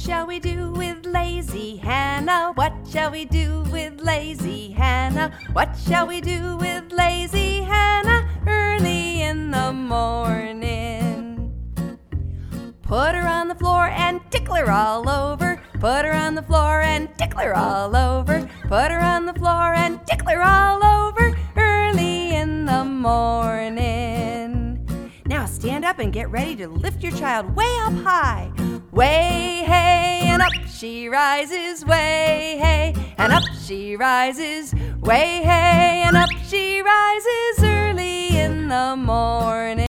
shall we do with lazy Hannah? What shall we do with lazy Hannah? What shall we do with lazy Hannah early in the morning? Put her on the floor and tickle her all over. Put her on the floor and tickle her all over. Put her on the floor and tickle her all over early in the morning. Now stand up and get ready to lift your child way up high. Way, hey, and up she rises. Way, hey, and up she rises. Way, hey, and up she rises early in the morning.